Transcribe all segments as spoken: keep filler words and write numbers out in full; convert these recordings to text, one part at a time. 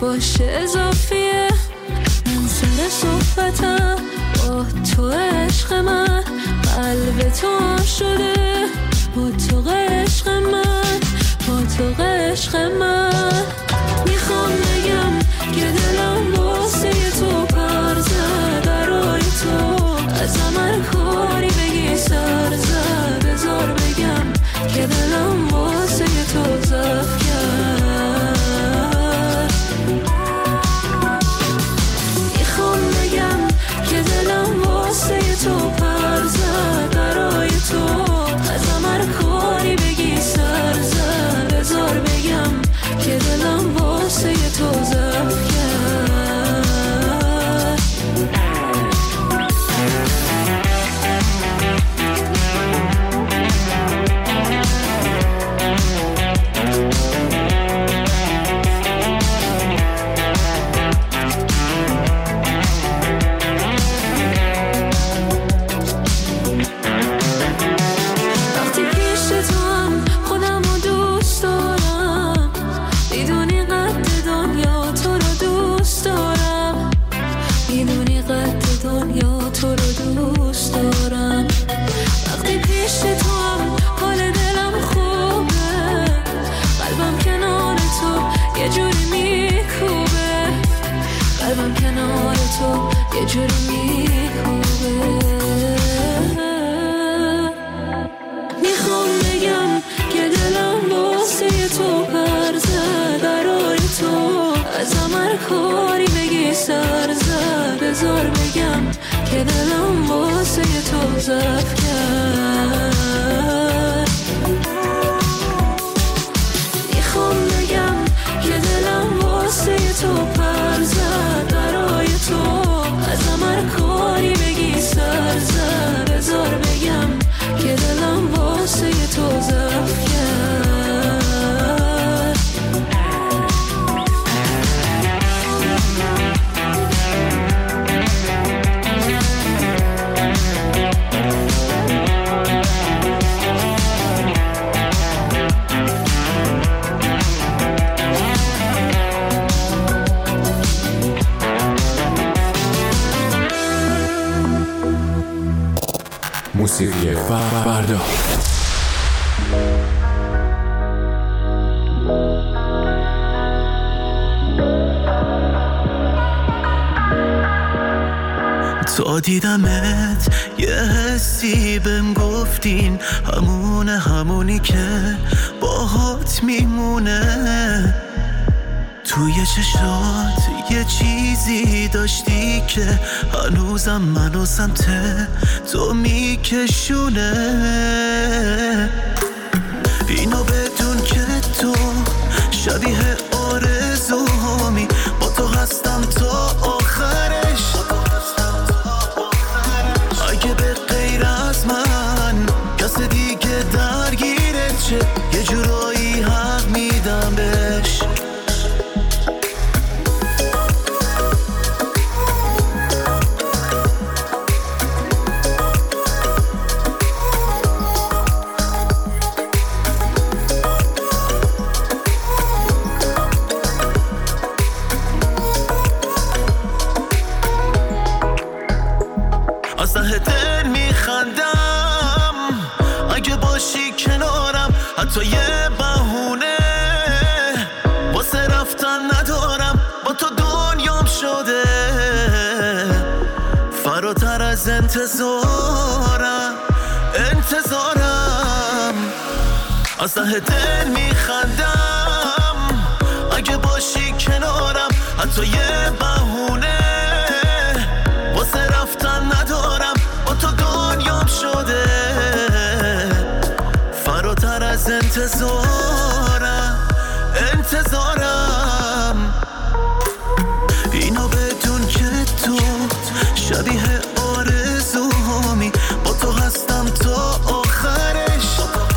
باشه اضافیه. من سر صحبتم با تو عشق من، قلب تو آن شده با تو عشق من، با تو عشق من. میخوام بگم که دلم واسه تو پر زد، برای تو از من کاری بگی سر زد. بذار بگم که دلم واسه تو زف کرد. میخوام بگم که دلم واسه تو پر زد، برای تو از من کاری بگی سر زد. بذار بگم که دلم واسه تو زف کرد. یه جوری میخوابه. میخوام بگم که دلم واسه تو پر زد، برای تو از من کاری بگی سر زد. بذار بگم که دلم واسه تو زف کرد. میخوام بگم که دلم واسه تو پر زد، برای تو از من کاری بگی سر زد. بذار بگم که دلم واسه تو زف کرد. موسیقی فردا. تا دیدمت یه حسی بهم گفتین، همونه همونی که باهات میمونه. توی چشات یه چیزی داشتی که هنوزم منو سمت تو میکشونه. اینو بدون که تو شبیه آرزوهامی، با تو هستم تا آخرش. اگه به غیر از من کس دیگه درگیرت چه، یه جورایی حق میدم بهش. از ته دل میخندم اگه باشی کنارم، حتی یه بهونه واسه رفتن ندارم. با تو دنیام شده فراتر از انتظارم، انتظارم. از ته دل میخندم اگه باشی کنارم، حتی یه بهونه واسه رفتن ندارم. با تو دنیام شده فراتر از انتظارم، انتظارم. اینو بدون که تو شبیه آرزوهامی، با تو هستم تا آخرش.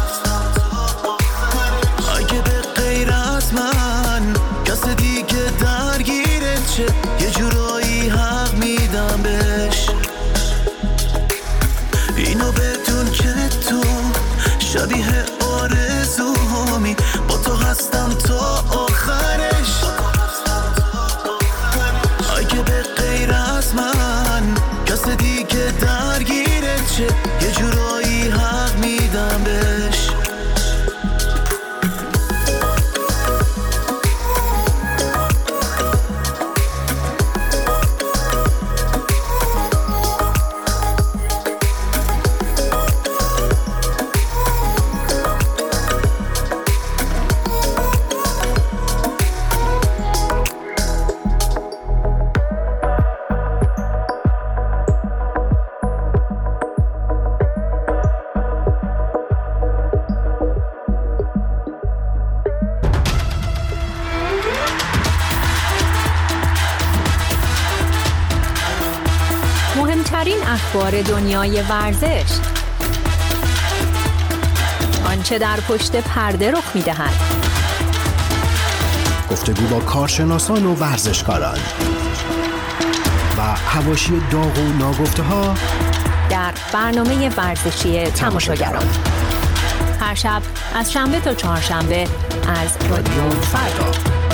اگه به غیر از من کس دیگه درگیرت چه، یه جورایی حق میدم بهش. اینو بدون که تو شبیه آرزوهامی، که درگیرت چه یه جورایی حق میدم بهش. مهمترین اخبار دنیای ورزش، آنچه در پشت پرده رخ می‌دهد، گفتگو با کارشناسان و ورزشکاران و حواشی داغ و ناگفته‌ها در برنامه ورزشی تماشاگران، هر شب از شنبه تا چهارشنبه از رادیو فردا.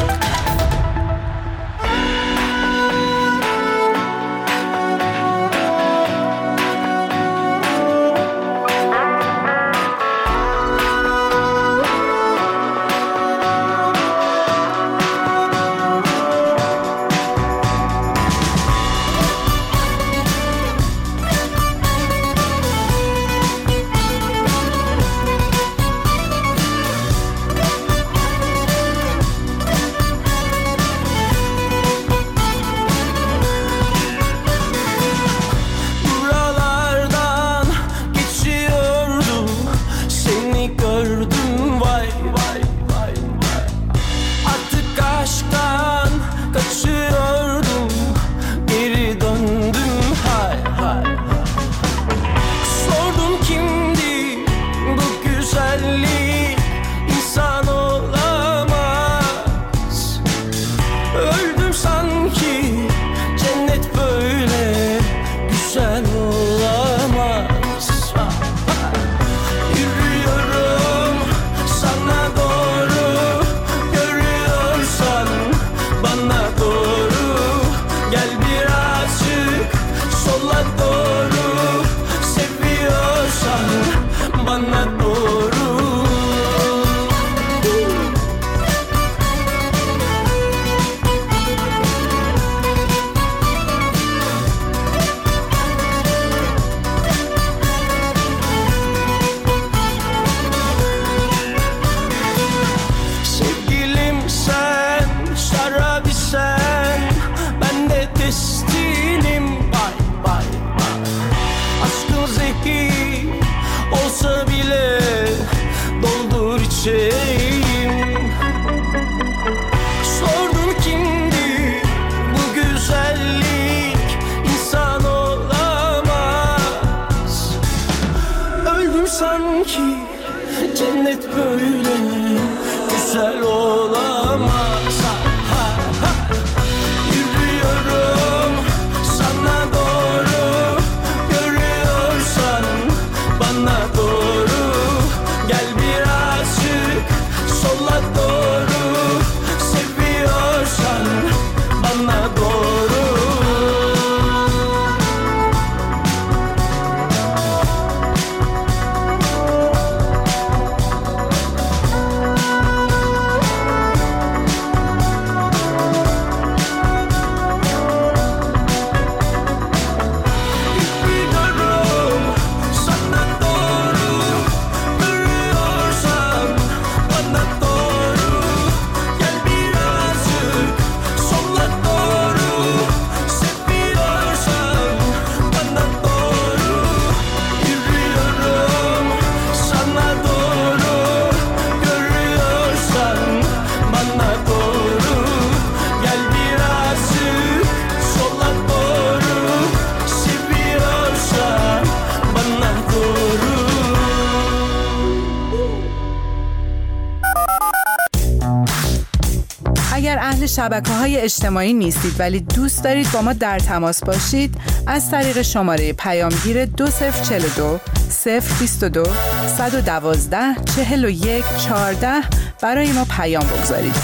اگر اهل شبکه‌های اجتماعی نیستید ولی دوست دارید با ما در تماس باشید، از طریق شماره پیامگیر دو صفر چهل و دو صفر بیست و دو صد و دوازده چهل و یک چهارده برای ما پیام بگذارید.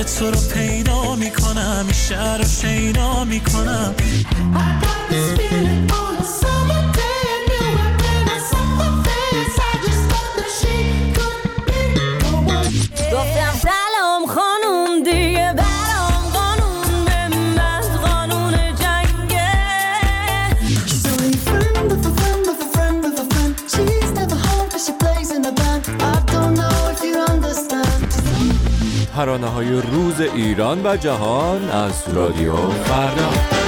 دوباره تو رو پیدا میکنم، این شهر رو شیدا میکنم. گفتم سلام خانوم دیگه برام قانون بمبست قانون جنگه. She's only friend of a friend of a friend of a friend. She's never home but she plays in a band. I don't know if you understand. ترانه‌های روز ایران و جهان از رادیو فردا.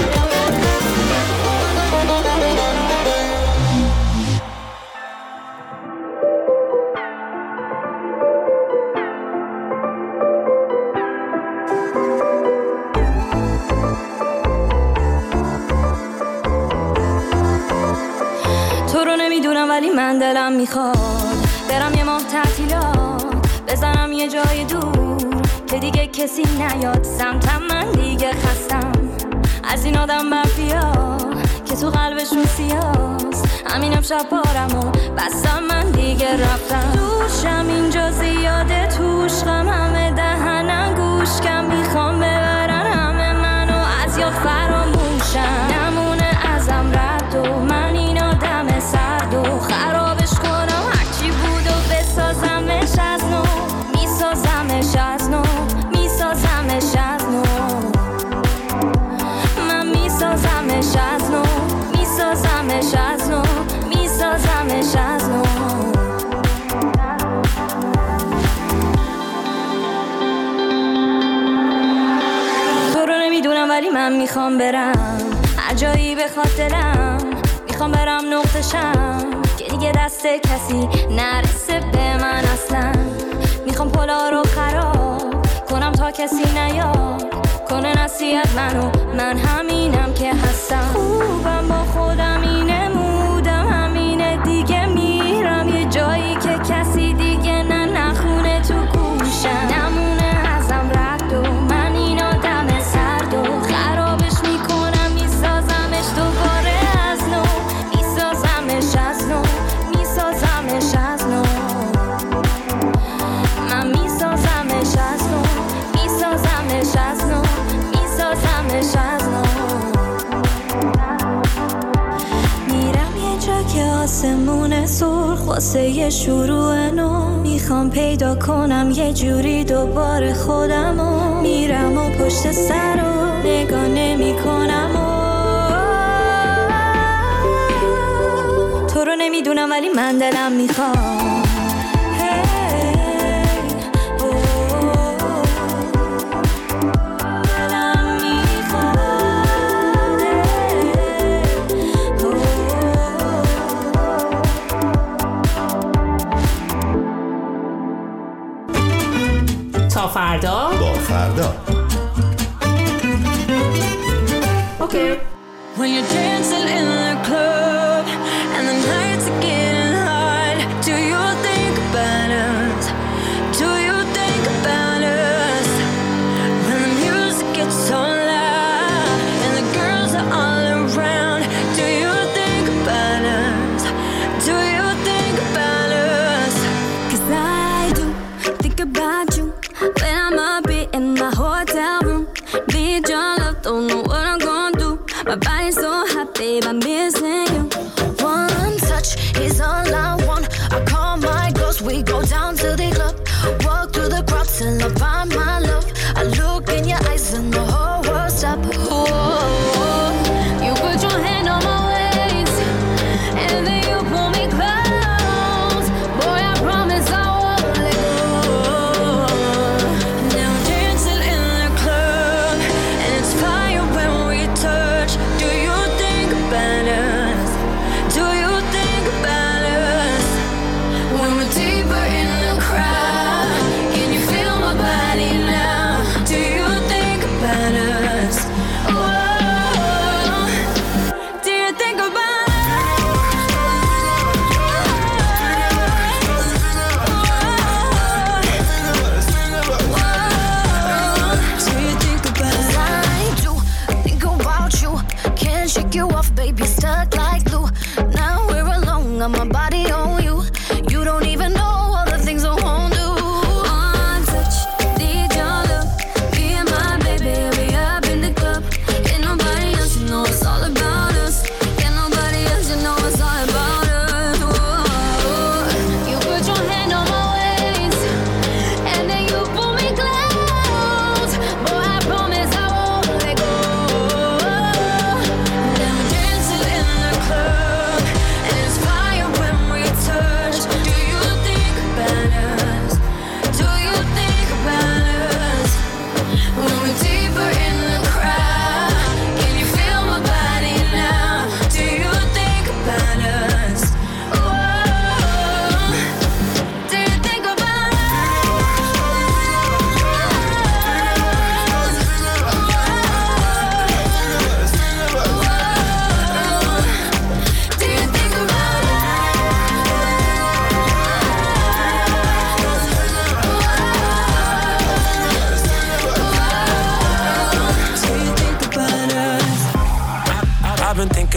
ولی من دلم میخواد برم یه ماه تعطیلات بزنم یه جای دور که دیگه کسی نیاد سمتم. من دیگه خستم از این آدم مافیا که تو قلبشون سیاست. همینم شب بارم و بستم من دیگه رفتم. دوشم اینجا زیاده توش غم همه دهنم گوش کم میخوام ببرن همه منو از یاد فراموشم. نمونه ازم رد و من این آدم سرد و خرابش کنم هرچی بود و بسازمش از نو. میسازمش از نو میسازمش از نو. من میسازمش از نو میسازمش از نو میسازمش از نو. تو رو نمیدونم ولی من میخوام برم هر جایی بخواد دلم. میخوام برم نقطشم که دیگه دست کسی نرسه به من اصلا. میخوام پلا رو خراب کنم تا کسی نیاد کنه نصیحت منو. من همینم که هستم. خوبم با خودم اینه مودم همینه دیگه. میرم یه جایی که کسی دیگه نه نخونه تو گوشم. نمونه ازم رد و من این آدم سرد و خرابش میکنم. میسازمش دوباره از نو میسازمش از نو میسازمش از نو. من میسازمش از نو میسازمش از نو میسازمش از نو. میرم یه جا که آسمون سرخ واسه یه شروع نو. میخوام پیدا کنم یه جوری دوباره خودمو. میرم و پشت سر رو نگاه نمی کنم و تو رو نمیدونم ولی من دلم میخوام. تا فردا با فردا. اوکی. When you're dancing in the club and the nights are getting hot, do you think about us? Do you think about us? When the music gets so loud and the girls are all around, do you think about us? Do you think about us? 'Cause I do think about you when I'm up in my hotel room. Need your love, don't know what I'm gonna do. My body's so hot, babe, I'm missing you. One touch is all I want. I call my girls, we go down to the club. Walk through the crowd till I find my love. I look in your eyes and the whole world stop. Oh, you put your hand on my waist and then you pull me close. Boy, I promise I won't let go. Now dancing in the club and it's fire when we touch. Do you think about us? Do you think about us? When we're deeper in the crowd, can you feel my body now? Do you think about us? Whoa, do you think about us? Whoa, do you think about us? I do think about you. Can't shake you off, baby, stuck like glue. Now we're alone, got my body on you. You don't even know all the things I won't do. One touch, need your love.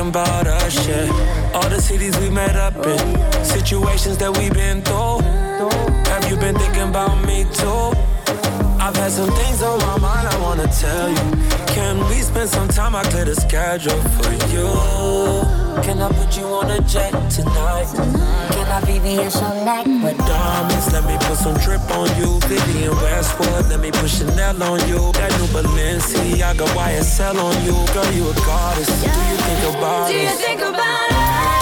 about us, yeah. All the cities we met up in, situations that we've been through. Have you been thinking about me too? I've had some things on my mind I wanna tell you. Can we spend some time? I clear the schedule for you. Can I put you on a jet tonight? Can I be here so night? With diamonds, let me put some drip on you. Vivian Westwood, let me put Chanel on you. That new Balenciaga Y S L on you. Girl, you a goddess. Do you think about it? Do you think about it?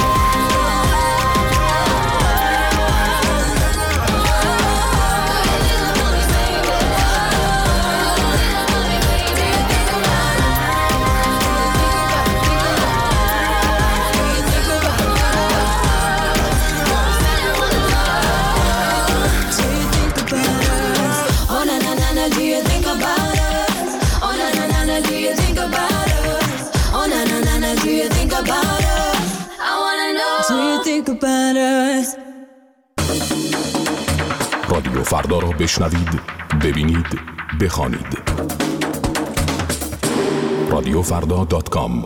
رادیو فردا را بشنوید، ببینید، بخوانید. رادیو فردا دات کام.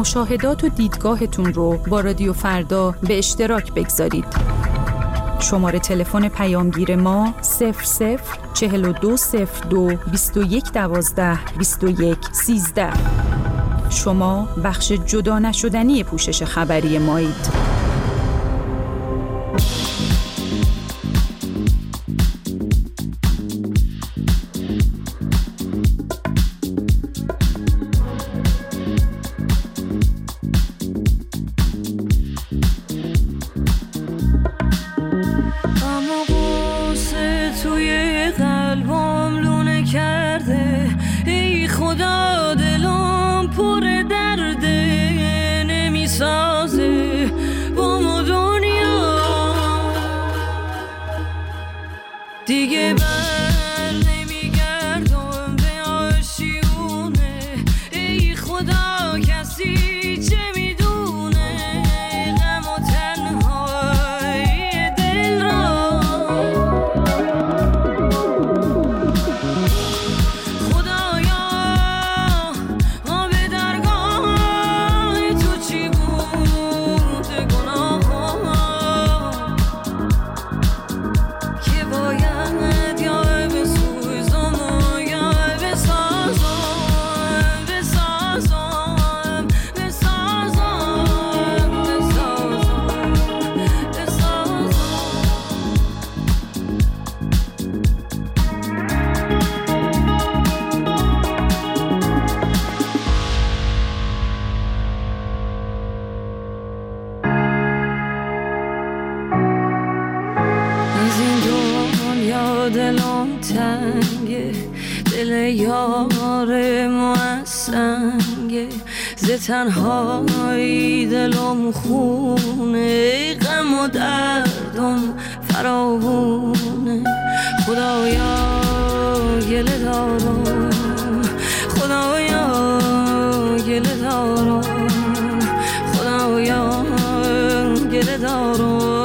مشاهدات و دیدگاهتون رو با رادیو فردا به اشتراک بگذارید. شماره تلفن پیامگیر ما صفر صفر چهل و دو صفر دو بیست و یک دوازده بیست و یک سیزده. شما بخش جدا نشدنی پوشش خبری مایید. دیگه بر نمیگردم به آشیونه، ای خدا کسی چه میدونه غم و تنهای دل را. خدایا آب درگاه تو چی بود گناه که باید دلم تنگه، دل یار ما سنگه، ز تنهایی دلم خونه، غم و دردم فراوونه. خدایا گله دارم، خدایا گله دارم، خدایا گله دارم،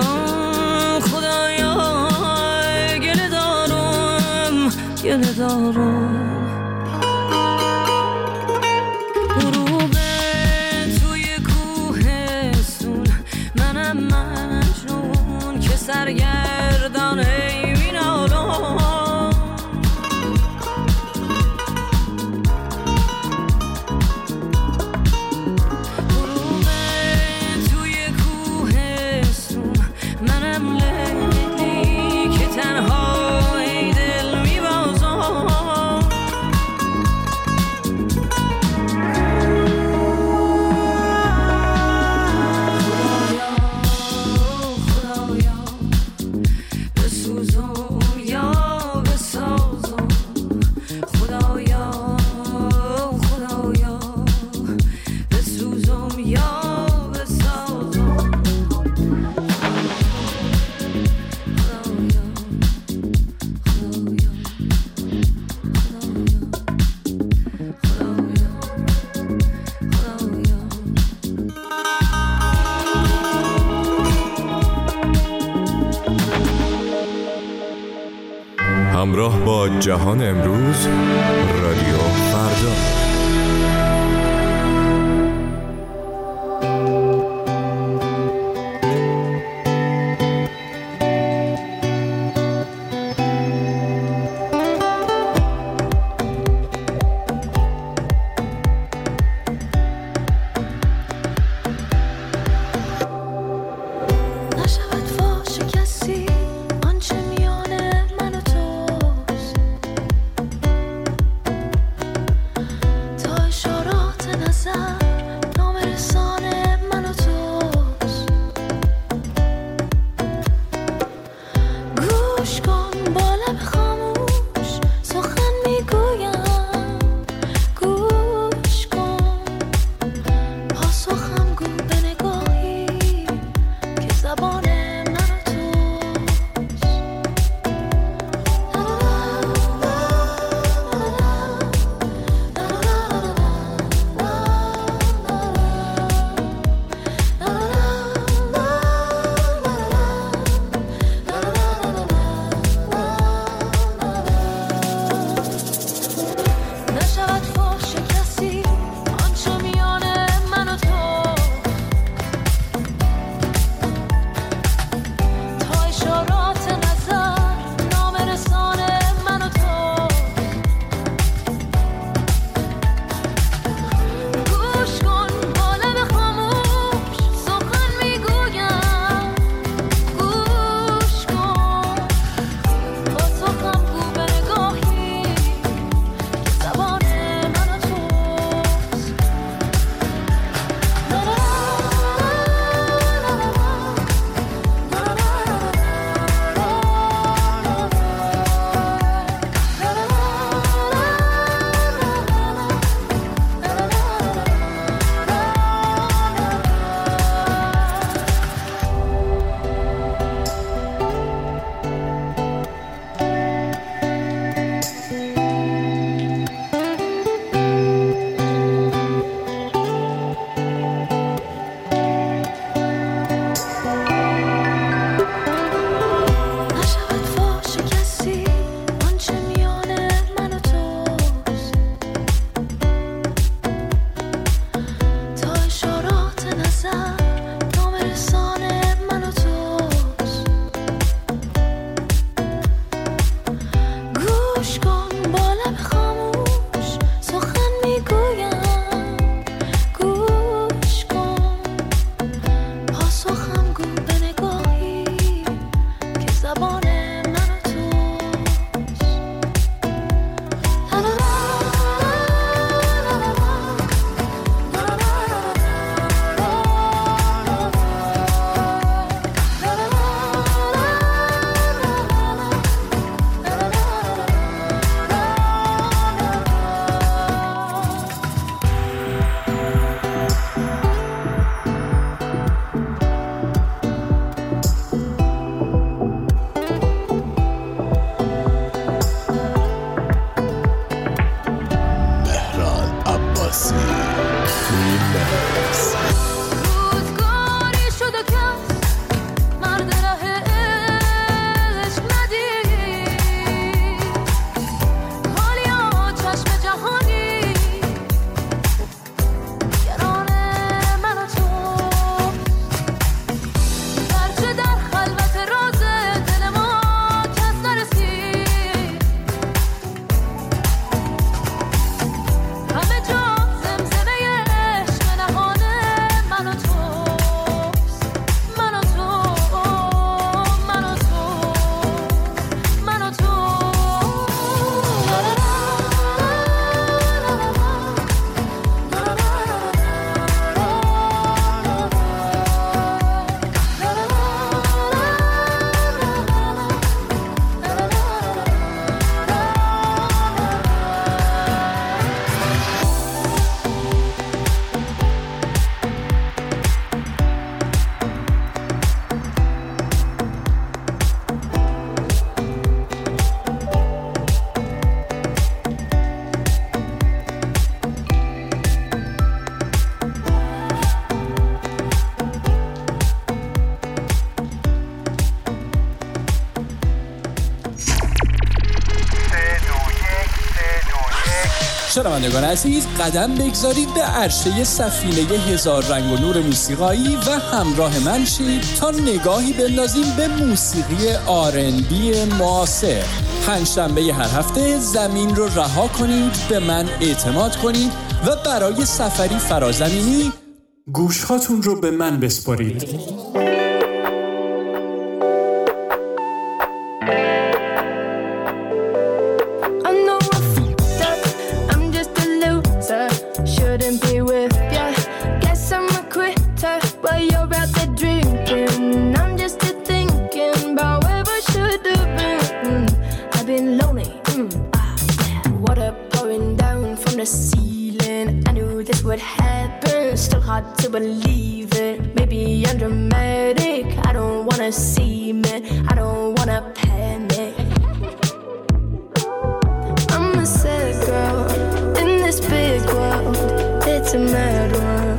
گله دارم. غروب توی کوهستون، منم مجنون که سرگردان مینالم. غروب توی کوهستون، منم لیلی که تنها همراه با جهان امروز، رادیو فردا. شور شنوندگان عزیز، قدم بگذارید به عرشه سفینه هزار رنگ و نور موسیقایی و همراه من شید تا نگاهی بندازیم به موسیقی آر ان بی معاصر. پنجشنبه هر هفته زمین رو رها کنید، به من اعتماد کنید و برای سفری فرازمینی گوشهاتون رو به من بسپارید. To believe it, maybe I'm dramatic. I don't wanna see it, I don't wanna panic. I'm a sad girl in this big world. It's a mad world.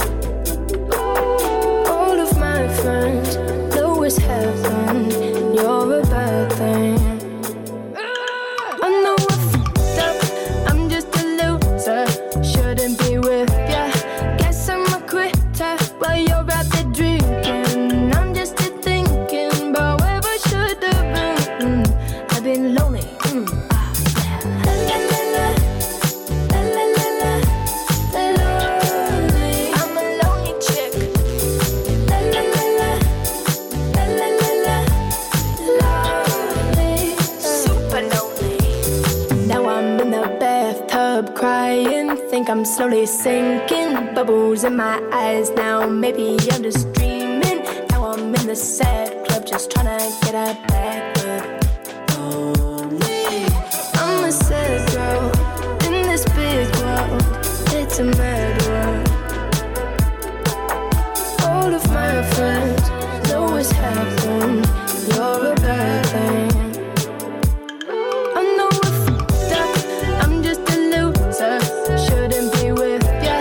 All of my friends know it's heaven. You're a bad thing. I know I fucked up. I'm just a loser. Shouldn't be with ya. While you're out there drinking, I'm just thinking about where I should have been. Mm, I've been lonely. Mm, ah, yeah. La, la, la, la, la, la, la, la, lonely. I'm a lonely chick. La, la, la, la, la, la, la, la, lonely. Super lonely. Now I'm in the bathtub crying. Think I'm slowly sinking. Bubbles in my eyes now, maybe I'm just dreaming. Now I'm in the sad club, just trying to get a backward. Only I'm a sad girl in this big world. It's a mad world. All of my friends know it's happened. You're a bad thing. I know I fucked up. I'm just a loser. Shouldn't be with ya.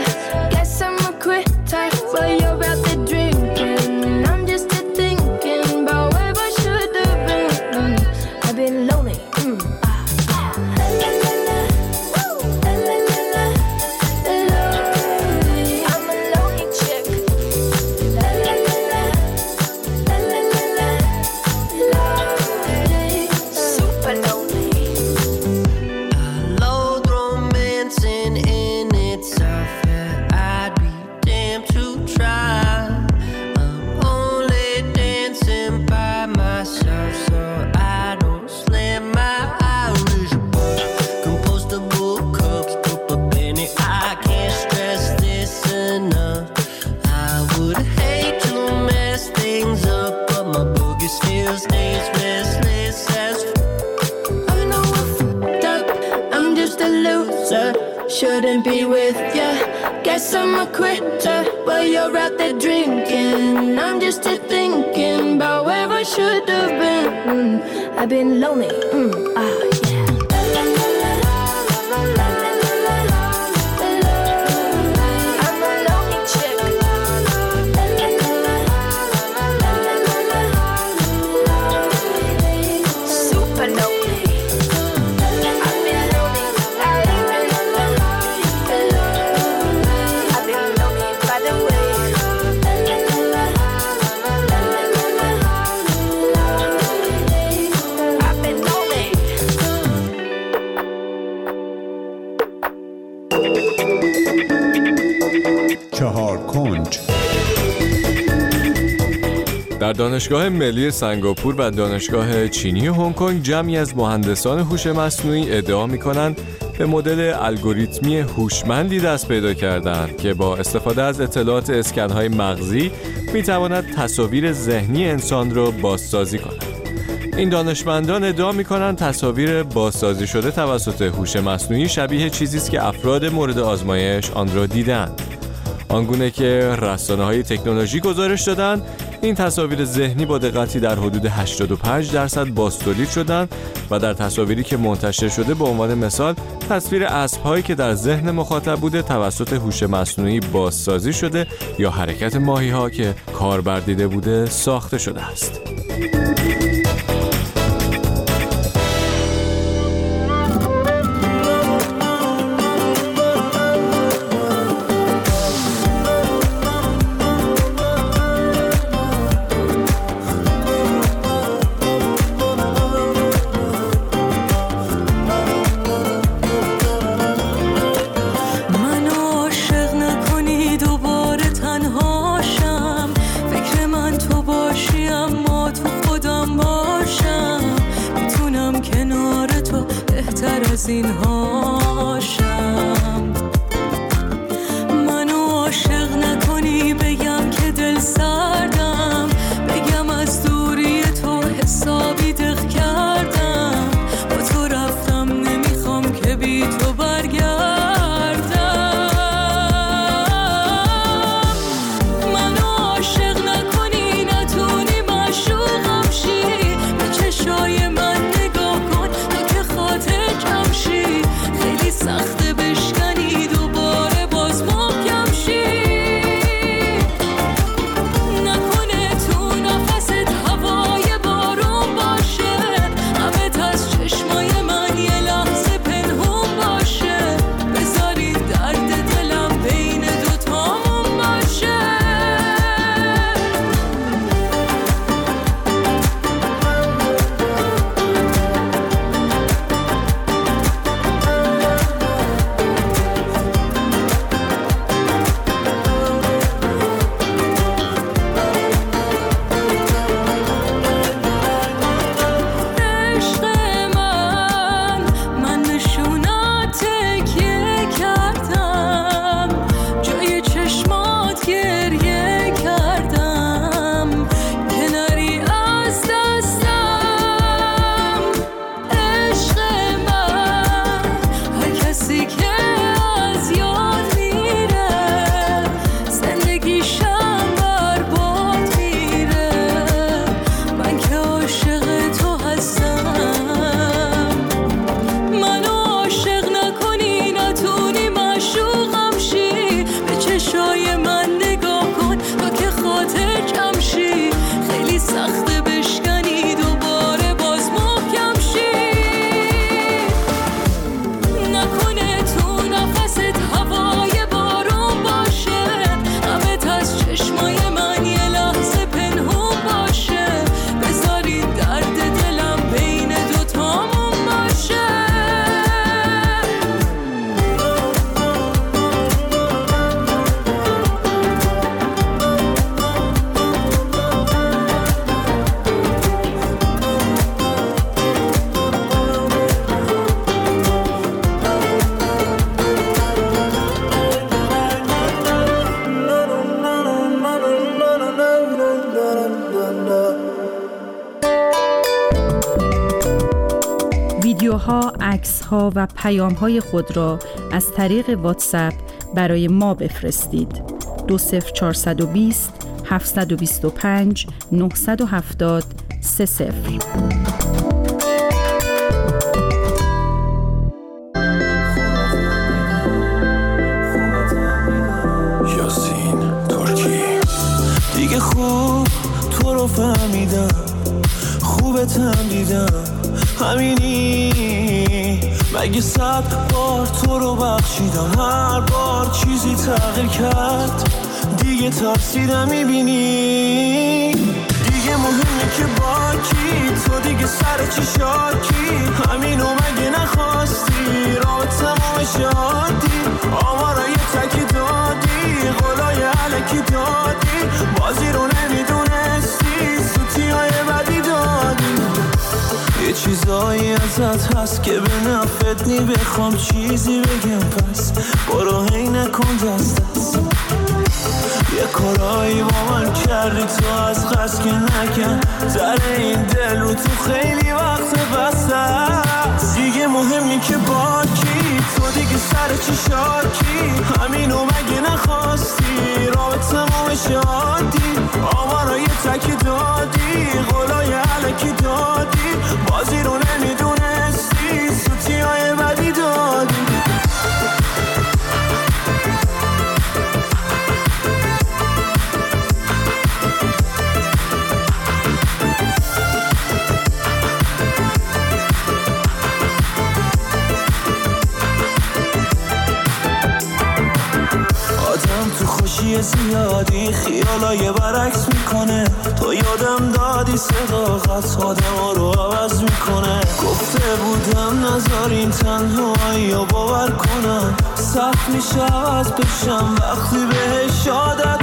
While you're out there drinking, I'm just thinking about where I should have been. Mm, I've been lonely. Mm, ah, yeah. La, la, la, la, la, la, la, lonely. I'm a lonely chick. La, la, la, la, la, la, la, la, lonely. Super lonely. I loathe romancing in itself. Yeah, I'd be damn to try. I'm only dancing by myself, so I don't slam my Irish bar. Compostable cups, put a penny. I can't stress this enough. I would hate to mess things up, but my boogie still stays restless as f- I know I fucked up. I'm just a loser. Shouldn't be with ya. Guess I'm a quitter. While you're out there drinking, I'm just a thinking about where I should have been. Mm, I've been lonely. Mm, ah, yeah. La, la, la, la, la, la, la, la, la, lonely. I'm a lonely chick. La, la, la, la, la, la, la, la, lonely. Super lonely. I've been lonely. I've been lonely. I've been lonely by the way. I've been lonely. چهار کنج. در دانشگاه ملی سنگاپور و دانشگاه چینی هنگ کنگ جمعی از مهندسان هوش مصنوعی ادعا می‌کنند به مدل الگوریتمی هوشمندی دست پیدا کردند که با استفاده از اطلاعات اسکن‌های مغزی می‌تواند تصاویر ذهنی انسان را بازسازی کند. این دانشمندان ادعا می‌کنند تصاویر بازسازی شده توسط هوش مصنوعی شبیه چیزی است که افراد مورد آزمایش آن را دیدند. آنگونه که رسانه‌های تکنولوژی گزارش دادند، این تصاویر ذهنی با دقتی در حدود هشتاد و پنج درصد بازتولید شدند و در تصاویری که منتشر شده به عنوان مثال تصویر اسب‌هایی که در ذهن مخاطب بوده توسط هوش مصنوعی بازسازی شده یا حرکت ماهی‌ها که کاربر دیده بوده ساخته شده است. این هاشم. منو عاشق نکنی بگم که دل سردم، بگم از دوری تو حسابی دق کردم، با تو رفتم نمیخوام که بی تو برگردم. منو عاشق نکنی نتونی معشوقم شی، به چشای من نگاه کن تا که خاطر کم شی، خیلی سخته بشکنی دوباره باز محکم شی. نکنه تو نفست هوای بارون باشه، غمت از چشمای من یه لحظه پنهون باشه، بذاری درد دلم بین دوتامون باشه. عشق من، من نشونات تکیه کردم، جای چشمات گریه کردم، که نری از دستم. عشق من، هر کسی که از یاد میره زندگیشم برباد میره، من که عاشق تو هستم. منو عاشق نکنی نتونی معشوقم شی، به چشای من نگاه کن تا که خاطر کم شی، خیلی سخته بشکنی دوباره باز محکم شی. نکنه تو نفست هوای بارون باشه، غمت از چشمای من یه لحظه پنهون باشه، بذاری درد دلم بین دوتامون باشه. ویدیوها، عکس‌ها و پیام‌های خود را از طریق واتساپ برای ما بفرستید. دو صفر چهارصد و بیست هفتصد و بیست و پنج نهصد و هفتاد سه صفر. یاسین ترکی دیگه خوب تو رو فهمیدم، خوبتم دیدم، همینی مگه صد بار تو رو بخشیدم، هر بار چیزی تغییر کرد دیگه ترسیدم. میبینی دیگه مهمه که با کی، تو دیگه سر چی شاکی، همینو مگه نخواستی راه تمام شادی، آمارای تکی دادی، قولای علکی دادی، بازی رو نمیدونستی، سوتی های بدی دادی. یه چیزایی ازت هست که به نفت نی، بخوام چیزی بگم پس برو هی نکن دست دست. یه کارایی با من کردی تو از قصد که نکن، در این دل رو تو خیلی وقت بسته است. دیگه مهمی که با کی، تو دیگه سر چی شاکی، همینو مگه نخواستی راه تمام شادی، آمارای تکی دادی، قولای علکی دادی، بازی رو نمیدونستی، سوتی های بدی دادی. خوشی زیادی خیالای برعکس میکنه، تو یادم دادی صداقت آدم رو عوض میکنه. گفته بودم نذارین تنهایی رو باور کنم، سخت میشه عوض بشم وقتی بهش عادت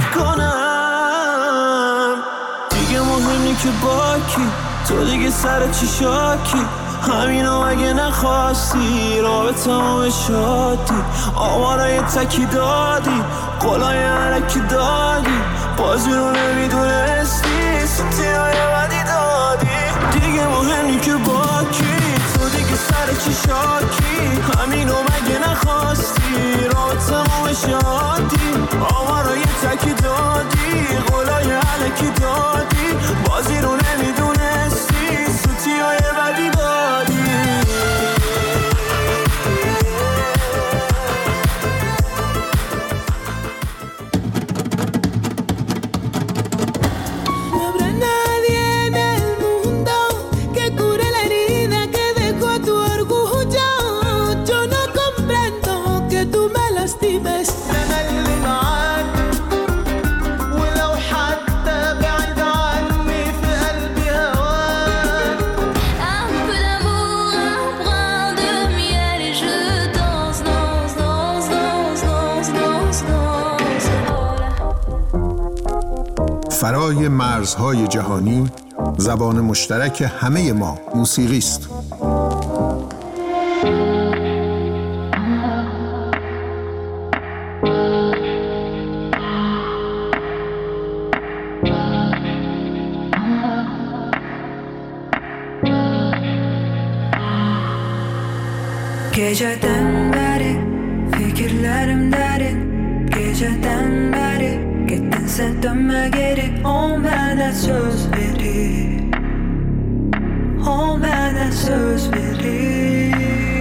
کنم. دیگه مهمی که با کی، تو دیگه سر چی شاکی، همینو اگه نخواستی رابطه ما به شادی آمارای تکی دادی قولای علکی دادی بازی رو نمیدونستی سوتی های بدی دادی دیگه مهمی که با کی تو دیگه سر چی شاکی همینو مگه نخواستی رابطه ما به شادی آمارای تکی دادی قولای علکی دادی بازی رو نمیدونستی سوتی های بدی دادی فرای مرزهای جهانی زبان مشترک همه ما موسیقی است. Geceden beri fikirlerim derin, geceden beri gittinse dönme geri. O bana söz verir, o bana söz verir.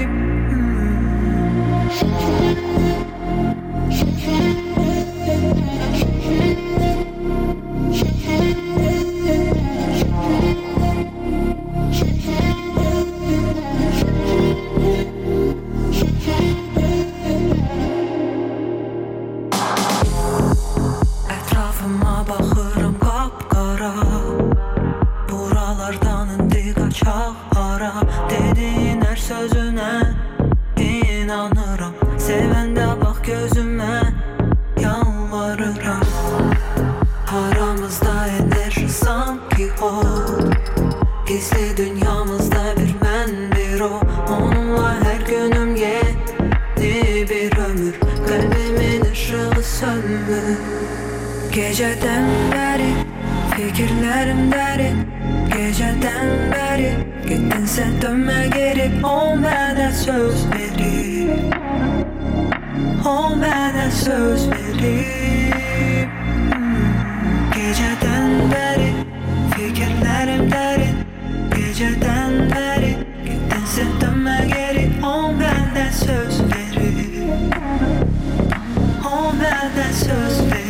Geceden beri fikirlerim derin, geceden beri gittinse dönme geri. O bana söz verir, o bana söz verir. Geceden beri fikirlerim derin, geceden beri gittinse dönme geri. O bana söz verir, o bana söz verir.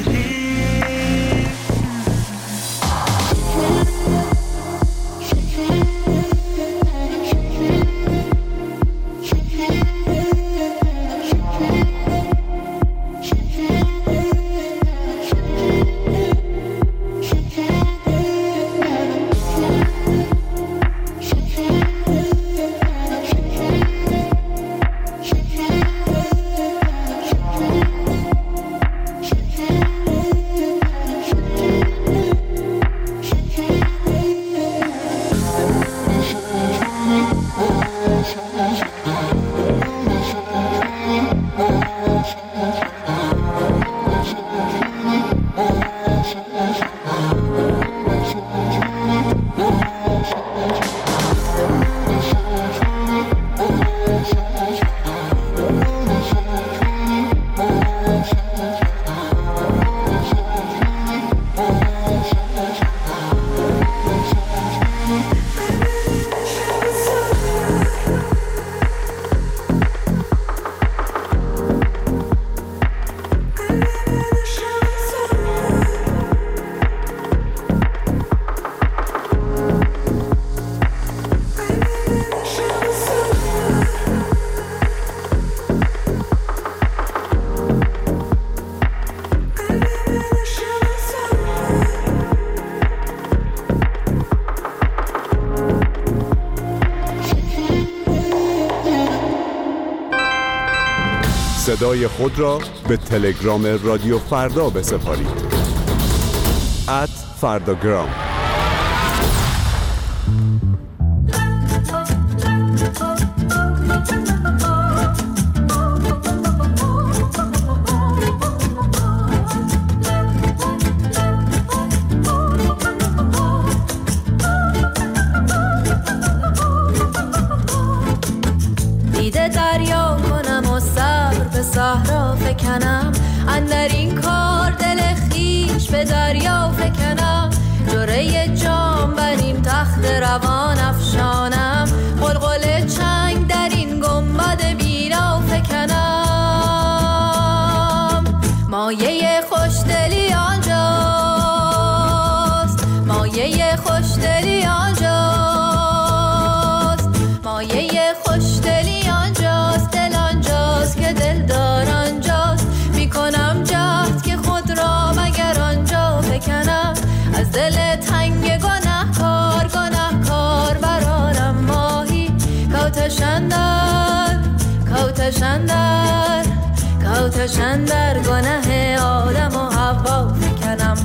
صدای خود را به تلگرام رادیو فردا بسپارید. ات فرداگرام. صحرا فکنم، اندر این کار دل خیش به دریا فکنم، جوره جام بر این تخت روان افشانم، قلقل چنگ در این گنبد بینا فکنم. مایه خوشدلی آنجاست، مایه خوشدلی آنجاست، مایه خوشدلی آنجاست، دل آنجاست که دلدار آنجاست، میکنم جهد که خود را مگر آنجا بکنم، از دل تنگ گناهکار گناهکار برارم ماهی، کوتشندر کوتشندر کوتشندر گناه آدم و حوا فکنم.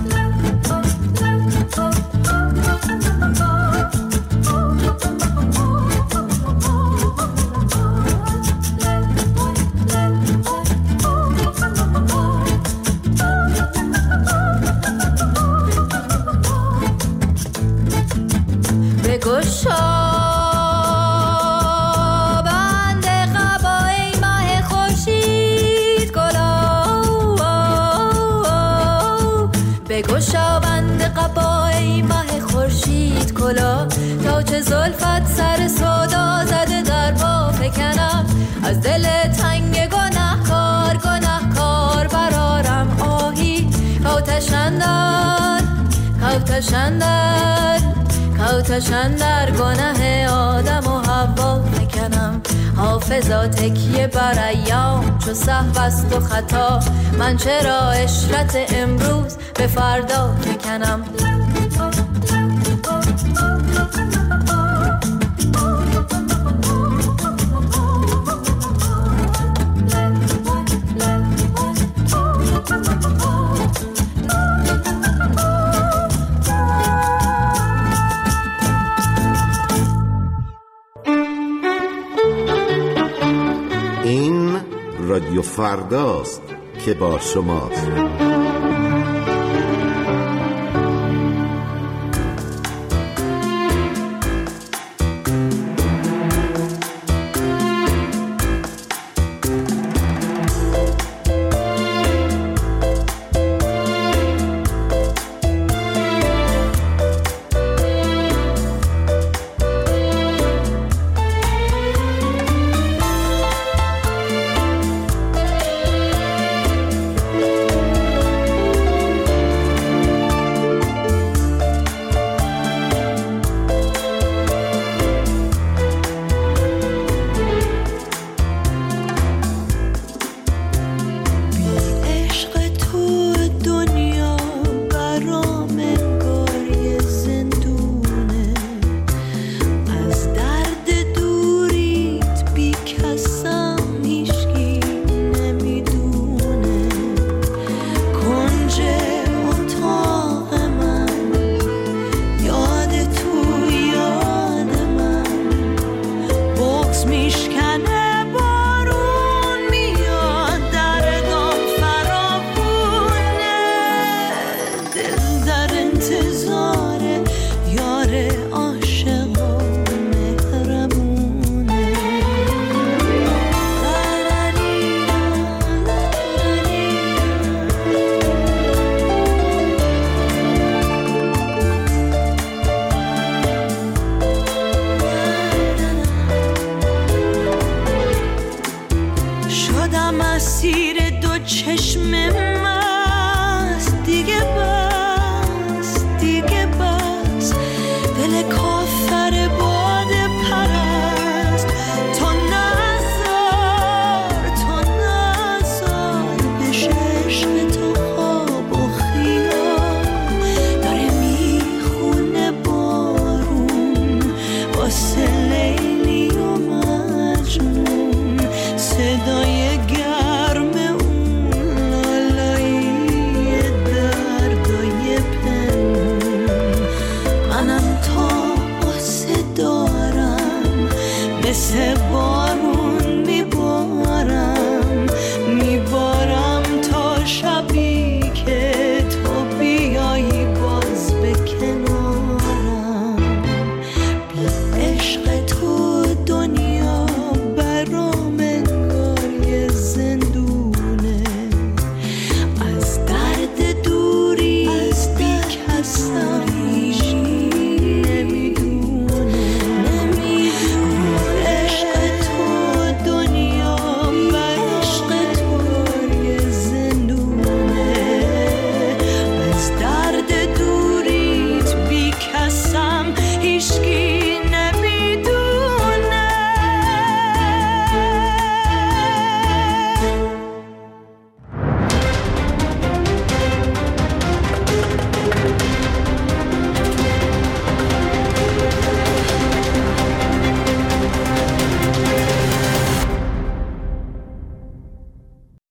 بگشا بند قبای ماه خورشید گلا، بگشا بند قبای ماه خورشید کلا، تا چه زلفت سر سودا زده در پا فکنم، از دل تنگ گناهکار گناهکار برارم آهی، کوتشندر کوتشندر کوتشندر گناه آدم و حوا فکنم. حافظا تکیه بر ایام چو سهو است و خطا، من چرا عشرت امروز به فردا فکنم. رادیو فرداست که با شماست. مسیر دو چشم من